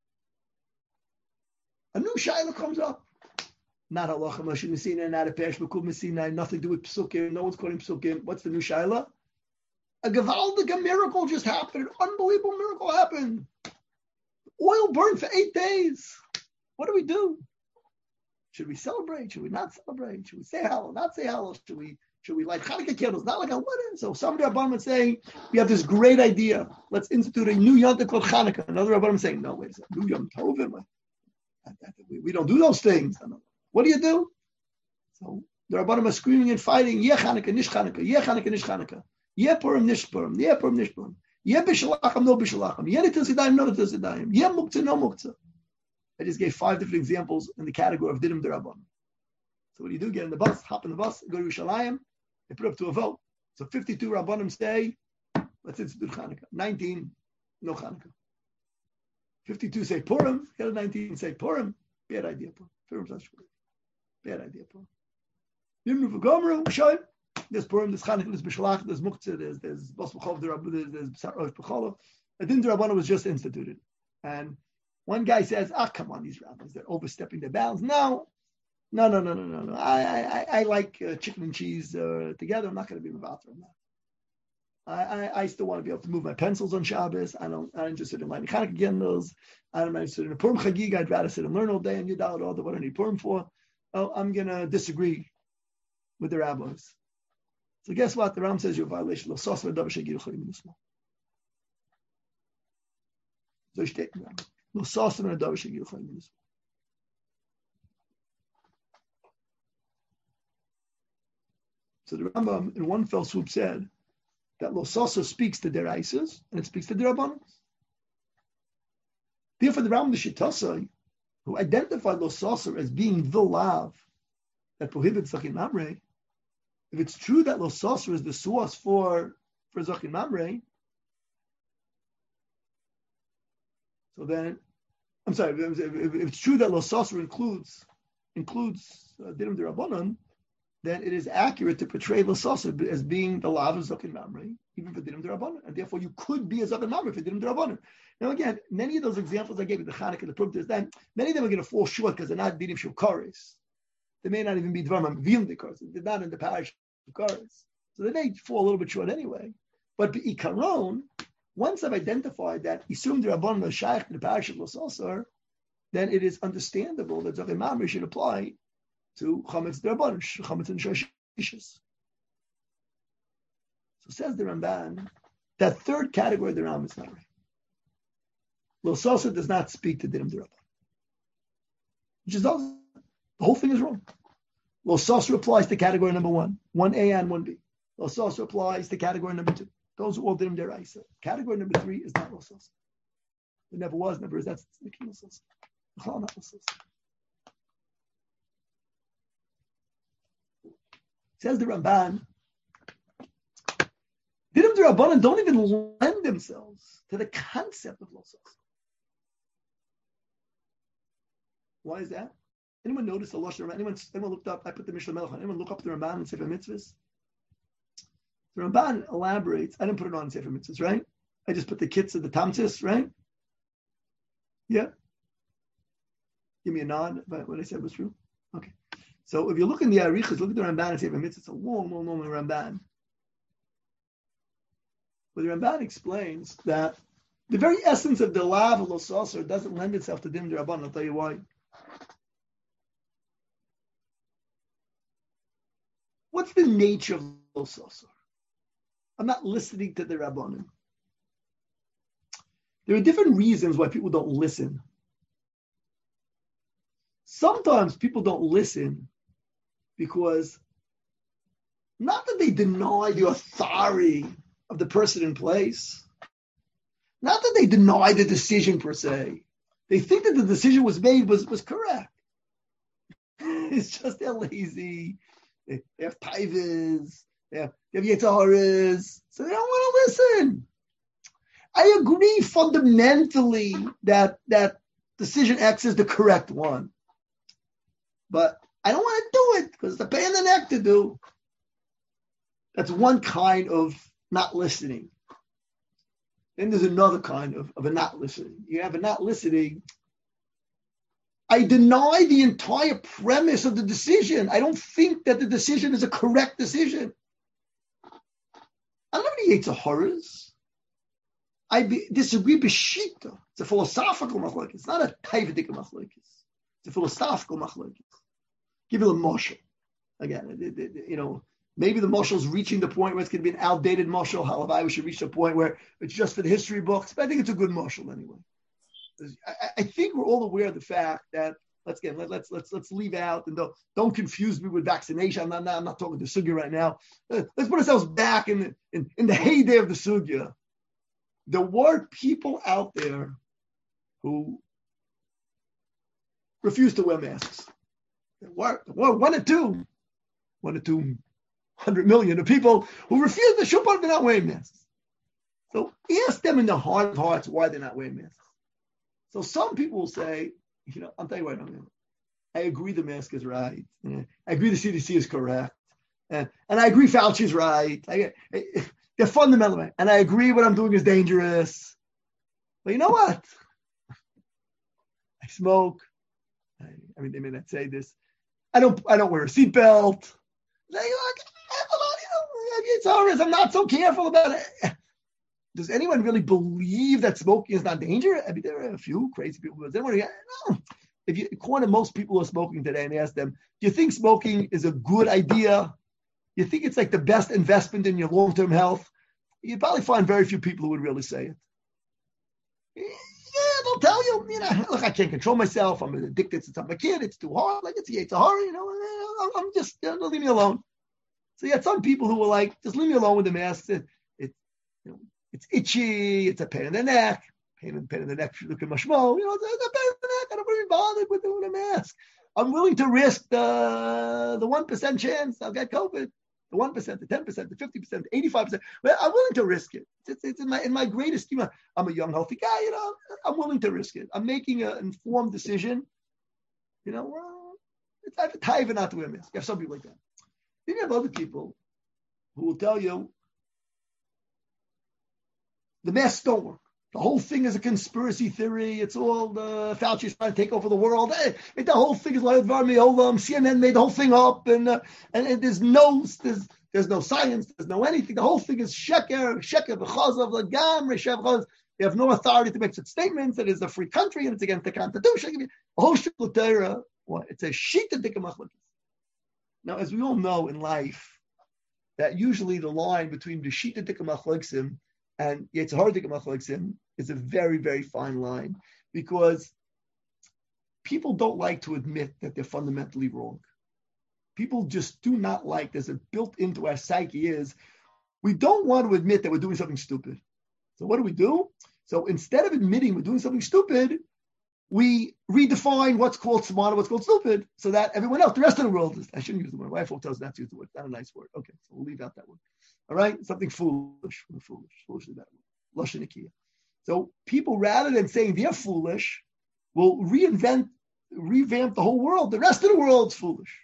A new Shaila comes up. Not halacha Moshe Messina, not a Pesh B'Kub Messina, nothing to do with Psukim. No one's calling Psukim. What's the new Shaila? A Gavaldic miracle just happened. An unbelievable miracle happened. Oil burned for eight days. What do we do? Should we celebrate? Should we not celebrate? Should we say Hallel? Not say Hallel? Should we should we light Hanukkah candles? Not like a what is? So some Rabbanim saying we have this great idea. Let's institute a new Yom Tov called Hanukkah. Another Rabbanim saying no, wait a second. New Yom Tovim. We, we don't do those things. What do you do? So the Rabbanim are screaming and fighting. Yeah Hanukkah, Nish Hanukkah. Yeah Hanukkah, Nish Hanukkah. Yeah Purim, Nish Purim. Yeah Purim, Nish Purim. Yeah B'Shalachim, no B'Shalachim. Yeah Nitil Sidayim, no Nitil Sidayim. Yeah Muktzah, no Muktzah. I just gave five different examples in the category of Dinim D'Rabbanan. So what do you do? Get in the bus, hop in the bus, go to Yerushalayim. They put up to a vote. So fifty-two Rabbanim say, let's institute Hanukkah. nineteen, no Hanukkah. fifty-two say Purim. The other nineteen say Purim. Bad idea, Purim. Purim's not true. Bad idea, Purim. Nimnu v'Gomru, Shoy. There's Purim, there's Hanukkah, there's B'Shalach, there's Muktzah, there's there's Bas B'Chol, there's there's Rosh B'Chol. The Din D'Rabbanan was just instituted, and one guy says, "Ah, come on, these rabbis, they're overstepping their bounds." No, no, no, no, no, no, no. I I, I like uh, chicken and cheese uh, together. I'm not going to be mevater on that. I, I I still want to be able to move my pencils on Shabbos. I don't. I'm not interested in lighting Hanukkah candles. I'm not interested in a Purim Chagig. I'd rather sit and learn all day and Yudal all the what I need Purim for. Oh, I'm going to disagree with the rabbis. So guess what? The Ram says you're a violation of Sos v'Davar Shegilu Chayim Minismo. So you state no Sos v'Davar Shegilu Chayim Minismo. So the Rambam in one fell swoop said that Lo Sosa speaks to Deraisas and it speaks to Derabanan. Therefore, the Rambam the Shittasai, who identified Lo Sosa as being the lav that prohibits Zachin Mamre, if it's true that Lo Sosa is the source for, for Zachin Mamre, so then, I'm sorry, if, if, if it's true that Lo Sosa includes includes uh, Dinim D'Rabbanan, then it is accurate to portray Lo Sosa as being the lav of Zachin Mamre, even for Dinim D'Rabbanan, and therefore you could be a Zachin Mamre for Dinim D'Rabbanan. Now again, many of those examples I gave you, the Hanukkah, the Purim, then many of them are going to fall short because they're not Dinim Shukaris. They may not even be Dvarim Vim Dikaris. They're not in the parish of Karis. So they may fall a little bit short anyway. But Ikaron, once I've identified that Isum D'Rabbanan is Shaykh in the parish of Lo Sosa, then it is understandable that Zachin Mamre should apply to Chametz D'Rabbanan, Chametz and Shashishas. So says the Ramban, that third category of the Ram is not right. Lo Sosa does not speak to Dinim D'Rabbanan. Which is also, the whole thing is wrong. Lo Sosa applies to category number one, one A and one B. Lo Sosa applies to category number two. Those are all Dinim D'Oraisa. Category number three is not Lo Sosa. It never was, never is. That's Lo Sosa. Not Lo Sosa. Says the Ramban, Dinim D'Rabbanan don't even lend themselves to the concept of Lo Sosa. Why is that? Anyone notice the Lashon Ramban? Anyone, anyone looked up? I put the Mishnah Melech on. Anyone look up the Ramban in Sefer Mitzvahs? The Ramban elaborates. I didn't put it on Sefer Mitzvahs, right? I just put the kits of the Tamtis, right? Yeah. Give me a nod. But what I said was true. Okay. So if you look in the Arichas, look at the Ramban and say, it's a long, long, long Ramban. But the Ramban explains that the very essence of the lav of los asur doesn't lend itself to din d'Rabbanan. I'll tell you why. What's the nature of los asur? I'm not listening to the Rabbanim. There are different reasons why people don't listen. Sometimes people don't listen because not that they deny the authority of the person in place, not that they deny the decision per se. They think that the decision was made was, was correct. It's just they're lazy. They, they have taivas. They have, they have yetzaharas. So they don't want to listen. I agree fundamentally that that decision X is the correct one. But I don't want to do it because it's a pain in the neck to do. That's one kind of not listening. Then there's another kind of, of a not listening. You have a not listening. I deny the entire premise of the decision. I don't think that the decision is a correct decision. I don't have any yetzaharas. I be, disagree b'shita. It's a philosophical machlokes. It's not a taivadik machlokes. It's a philosophical machlokes. Give it a mashal. Again, it, it, it, you know, maybe the mashal is reaching the point where it's going to be an outdated mashal. However, we should reach the point where it's just for the history books. But I think it's a good mashal anyway. I, I think we're all aware of the fact that let's get let, let's let's let's leave out and don't don't confuse me with vaccination. I'm not, not I'm not talking to sugya right now. Let's put ourselves back in the in, in the heyday of the sugya. There were people out there who refused to wear masks. There were, there were one or two, one or two hundred million of people who refused to show up and not wearing masks. So ask them in the heart of hearts why they're not wearing masks. So some people will say, you know, I'll tell you what, I agree the mask is right. I agree the C D C is correct. And, and I agree Fauci is right. I, I, they're fundamental. Right? And I agree what I'm doing is dangerous. But you know what? I smoke. I, I mean, they may not say this. I don't I don't wear a seatbelt. Like, I'm not so careful about it. Does anyone really believe that smoking is not dangerous? I mean, there are a few crazy people. Does anyone? No. If you corner most people who are smoking today and ask them, do you think smoking is a good idea? You think it's like the best investment in your long-term health? You'd probably find very few people who would really say it. Yeah, they'll tell you, you know, look, I can't control myself. I'm addicted to some kid. It's too hard. Like it's it's hard, you know. I'm just, you know, leave me alone. So you had some people who were like, just leave me alone with the mask. It, it, you know, it's itchy. It's a pain in the neck. Pain in, pain in the neck. Look at my schmo. You know, it's a pain in the neck. I don't want to be bothered with doing a mask. I'm willing to risk the the one percent chance I'll get COVID. The one percent, the ten percent, the fifty percent, the eighty-five percent. Well, I'm willing to risk it. It's, it's in my in my greatest scheme. I'm a young, healthy guy. You know, I'm willing to risk it. I'm making an informed decision. You know, well, it's I have a taiva not to wear a mask. You have some people like that. Then you have other people who will tell you the masks don't work. The whole thing is a conspiracy theory. It's all the Fauci's trying to take over the world. Hey, the whole thing is like C N N made the whole thing up, and uh, and, and there's no there's there's no science, there's no anything. The whole thing is sheker, sheker b'chazav l'gam reshev. They have no authority to make such statements. It is a free country and it's against the Constitution. The whole shit l'Torah, what it's a sheet of dikah. Now, as we all know in life, that usually the line between the sheet of dikah and Yetzirah dikah is a very, very fine line, because people don't like to admit that they're fundamentally wrong. People just do not like, there's a built into our psyche is, we don't want to admit that we're doing something stupid. So what do we do? So instead of admitting we're doing something stupid, we redefine what's called smart and what's called stupid, so that everyone else, the rest of the world, is, I shouldn't use the word. My wife tells us not to use the word. It's not a nice word. Okay, so we'll leave out that word. All right? Something foolish. We're foolish. Foolish is that word. Lashon Nikiya. So people, rather than saying they're foolish, will reinvent, revamp the whole world. The rest of the world's foolish.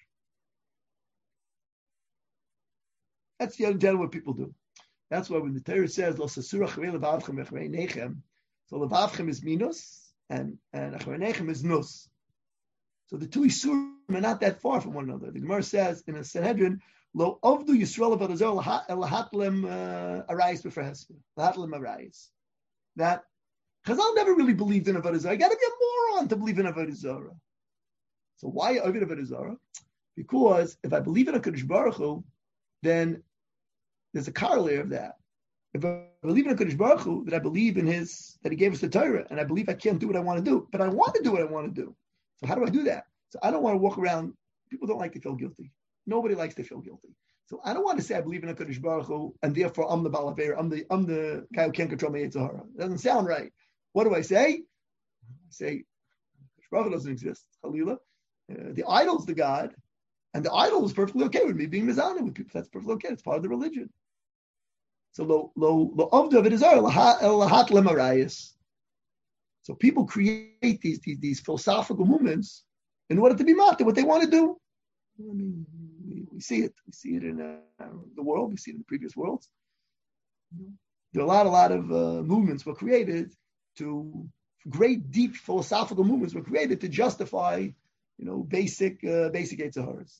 That's the general what people do. That's why when the Torah says, Lo sasura chavei levavchem echarei nechem, so levavchem is minus, and, and echarei nechem is nus. So the two Isurim are not that far from one another. The Gemara says in a Sanhedrin, Lo Avdu Yisrael Avodah Zarah Lahatlem Arayis B'Frei Hesper. Lahatlem Arayis. That Chazal never really believed in Avodah Zarah. I got to be a moron to believe in Avodah Zarah. So why Avodah Zarah? Because if I believe in a Kadosh Baruch Hu, then there's a corollary of that. If I believe in a Kadosh Baruch Hu, that I believe in His, that He gave us the Torah, and I believe I can't do what I want to do, but I want to do what I want to do. So how do I do that? So I don't want to walk around. People don't like to feel guilty. Nobody likes to feel guilty. So I don't want to say I believe in a Kadosh Baruch Hu, and therefore I'm the Baal Aveira, I'm the I'm the guy who can't control my Yetzer Hara. It doesn't sound right. What do I say? I say Kadosh Baruch Hu doesn't exist. Chalila. Uh, the idol's the God, and the idol is perfectly okay with me being mizana with people. That's perfectly okay. It's part of the religion. So lo lo lo avdu of it is lahat lemarayis. So people create these, these these philosophical movements in order to be mocked at what they want to do. I mean, we, we see it. We see it in uh, the world. We see it in the previous worlds. There are a lot, a lot of uh, movements were created to great, deep philosophical movements were created to justify, you know, basic, uh, basic Yetzer Haras.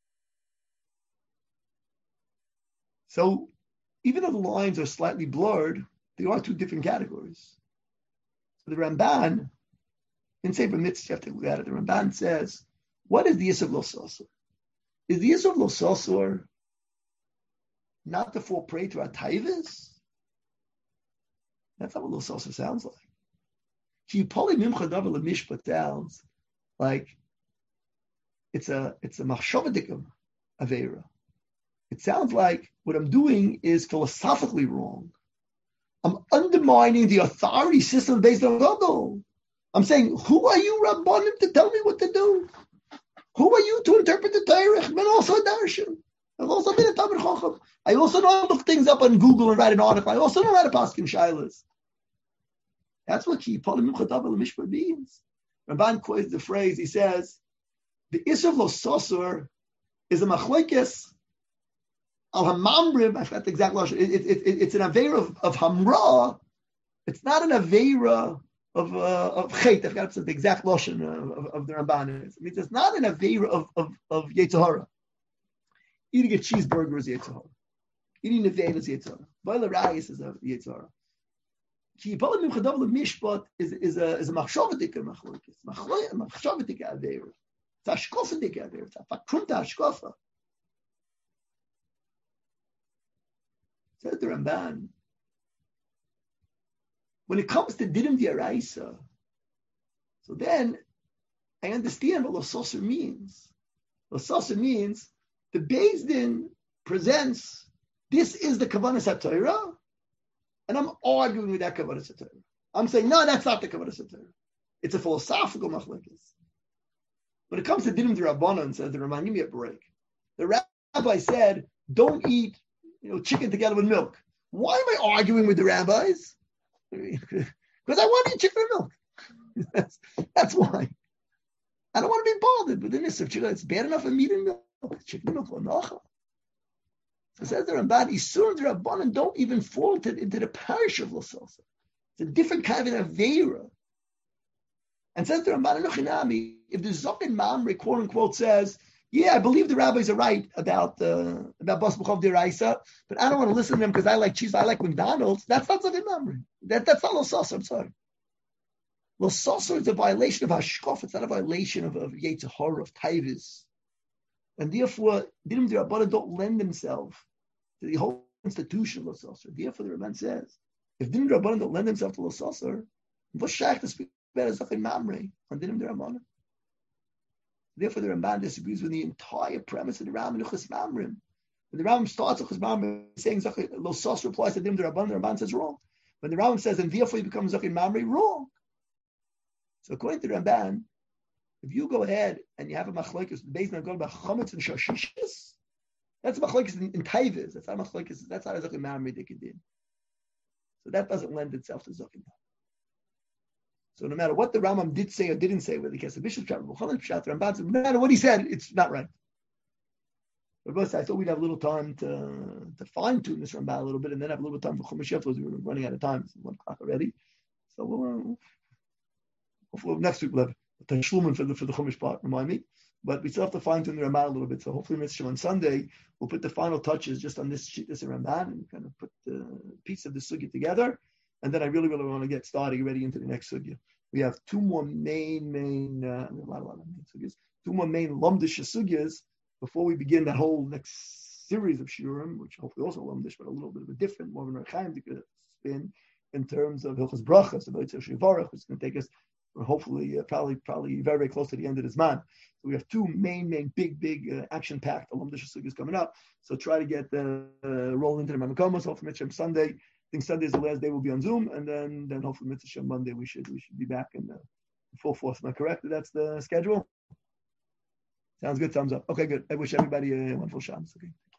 So, even though the lines are slightly blurred, there are two different categories. So the Ramban, in Sefer Mitzvah, you have to look at it. The Ramban says, what is the Yisur Lo Sasor? Is the Yisur Lo Sasor not to fall prey to our taivas? That's not what Lo Sasor sounds like. Ki Poli Mimcha Davar L'Mishpat sounds like it's a it's a machshavadikum avera. It sounds like what I'm doing is philosophically wrong. I'm undermining the authority system based on Gadol. I'm saying, who are you, Rabbanim, to tell me what to do? Who are you to interpret the Torah? I'm also a darshan. I've also been a Talmid Chacham. I also know how to look things up on Google and write an article. I also know how to paskin shaylas. That's what Ki Polim Mimcha Davar L'Mishpat means. Ramban quotes the phrase, he says, the Yisur Lo Sasor is a machlokes al hamamrim. I forgot the exact lashon. It, it, it, it's an aveira of, of hamra. It's not an aveira of uh, of chet. I forgot the exact lashon of, of, of the Ramban. Is. I mean, it's not an aveira of of of Yetzer Hara. Eating a cheeseburger is Yetzer Hara. Eating nevela is Yetzer Hara. Boiler rice is a Yetzer Hara. Ki Polim Mimcha Davar L'Mishpat is is a is a machshavadik machlokes. Machshavadik aveira. It's a shkofadik aveira. It's a fakrunta shkofa. Says the Ramban, when it comes to Didim D'Oraisa, so then I understand what Lo Sasor means. Lo Sasor means the Beis Din presents, this is the Kavanas HaTorah, and I'm arguing with that Kavanas HaTorah. I'm saying, no, that's not the Kavanas HaTorah. It's a philosophical machlokes. When it comes to Didim D'Rabbanan, says the Ramban, give me a break. The rabbi said, don't eat you know, chicken together with milk. Why am I arguing with the rabbis? Because I want to eat chicken and milk. that's, that's why. I don't want to be bothered with the nissa of chicken. It's bad enough I'm eating milk. Chicken and milk for nacha. So says the Ramban, Yisur D'Rabbanan don't even fall into, into the parish of Lo Sasor. It's a different kind of an aveira. And says the Ramban, Enochinami, if the Zokin Mamre, quote unquote, says, yeah, I believe the rabbis are right about uh, about Bas B'chov D'Oraisa, but I don't want to listen to them because I like cheese, I like McDonald's. That's not Zokin Mamre. That, that's not Lo Sasor, I'm sorry. Lo Sasor is a violation of Hashkof. It's not a violation of, of Yetzer Hara, of Taivis. And therefore, Dinim D'Rabbanan don't lend themselves to the whole institution of Lo Sasor. Therefore, the Ramban says, if Dinim D'Rabbanan don't lend themselves to Lo Sasor, what's shaykh to speak about Zokin Mamre on Dinim D'Rabbanan? Therefore, the Ramban disagrees with the entire premise of the Ram and Uchas Mamrim. When the Ram starts Uchas Mamrim saying Lo Sasor applies to Dinim D'Rabbanan, the Ramban says wrong. When the Ram says, and therefore he becomes Zokin Mamre, wrong. So according to the Ramban, if you go ahead and you have a machlokes based on about chametz and shashishis, that's a machlokes in, in taivis. That's not machlokes. That's not a Zokin Mamre they could do. So that doesn't lend itself to Zokin Mamre. So no matter what the Rambam did say or didn't say, whether he gets a bishop shot or B'chalal shot, the Ramban said, no matter what he said, it's not right. But I thought we'd have a little time to to fine tune this Ramban a little bit, and then have a little time for Chumash Yeftos. We were running out of time. It's one o'clock already. So we'll, uh, hopefully next week we'll have Tashlumin for the for the Chumash part. Remind me. But we still have to fine tune the Ramban a little bit. So hopefully, Mitzvah on Sunday, we'll put the final touches just on this sheet, this Ramban, and kind of put the piece of the sugya together. And then I really, really want to get started, get ready into the next sugya. We have two more main, main, uh, a lot, a lot of main sugyas, two more main Lumdish sugyas before we begin that whole next series of Shurim, which hopefully also Lumdish, but a little bit of a different, more of an Rechaim spin in terms of Hilchos Brachas, about Shivarach, which is going to take us hopefully, uh, probably, probably very, very close to the end of this month. So we have two main, main, big, big uh, action-packed Lumdish sugyas coming up. So try to get uh, uh, roll into the Mamakomos. Hopefully, Mitzvah Sunday. I think Sunday is the last day. We'll be on Zoom, and then, then hopefully Mitzvah Monday we should we should be back in the full force. Am I correct? That's the schedule. Sounds good. Thumbs up. Okay, good. I wish everybody a wonderful Shabbos. Okay.